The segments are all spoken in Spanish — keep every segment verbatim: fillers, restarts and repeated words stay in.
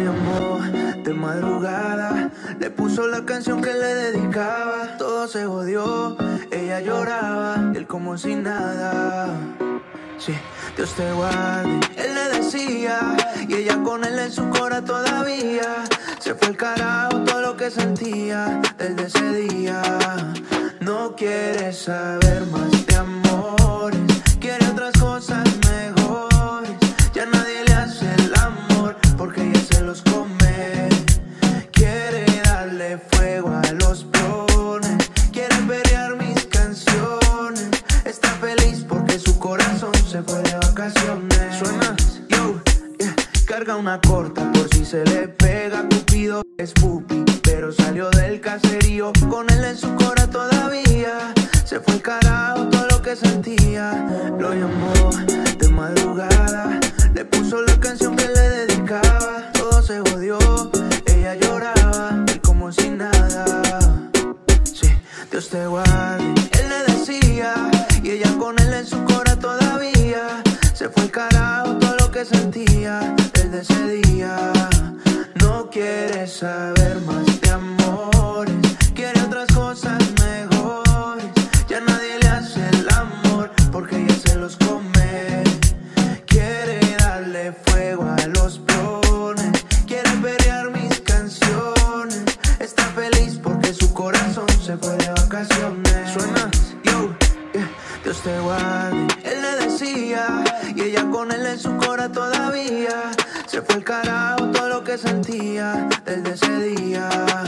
llamó de madrugada, le puso la canción que le dedicaba. Todo se jodió, ella lloraba, él como si nada. Sí, Dios te guarde, él le decía, y ella con él en su cora todavía. Se fue el carajo todo lo que sentía desde ese día. No quiere saber más de amores, quiere otras cosas mejores. Ya nadie le hace el amor porque ella se los come. Quiere darle fuego a los blones, quiere pelear mis canciones. Está feliz porque su corazón se fue de vacaciones. Suena, yo, yeah. Carga una corta por si se le pega. Cupido es pupi, pero salió del caserío. Con él en su cora todavía. Se fue el carajo todo lo que sentía. Lo llamó de madrugada, le puso la canción que le dedicaba. Todo se jodió, ella lloraba, él como si nada. Sí, Dios te guarde, él le decía, y ella con él en su cora todavía. Se fue el carajo todo lo que sentía desde ese día. No quiere saber más de amores, quiere otras cosas mejores. Ya nadie le hace el amor porque ella se los come. Quiere darle fuego a los blones, quiere pelear mis canciones. Está feliz porque su corazón se fue de vacaciones. Suena, yo, yeah. Dios te guarde, él le decía, y ella con él en su cora todavía. Se fue el carajo todo lo que sentía desde ese día.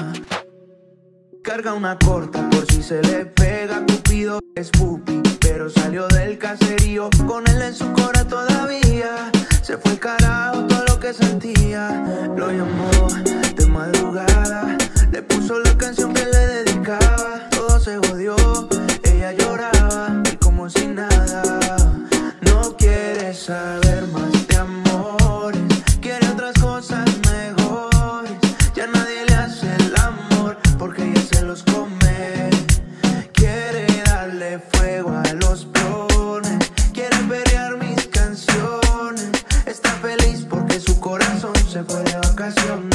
Carga una corta por si se le pega. Cupido es pupi, pero salió del caserío. Con él en su cora todavía. Se fue el carajo todo lo que sentía. Lo llamó de madrugada, le puso la canción que le dedicaba. Todo se jodió, ella lloraba, él como si nada. No quiere saber más de amores, quiere otras cosas mejores. Ya nadie le hace el amor porque ella se los come. Quiere darle fuego a los blones, quiere pelear mis canciones. Está feliz porque su corazón se fue de vacaciones.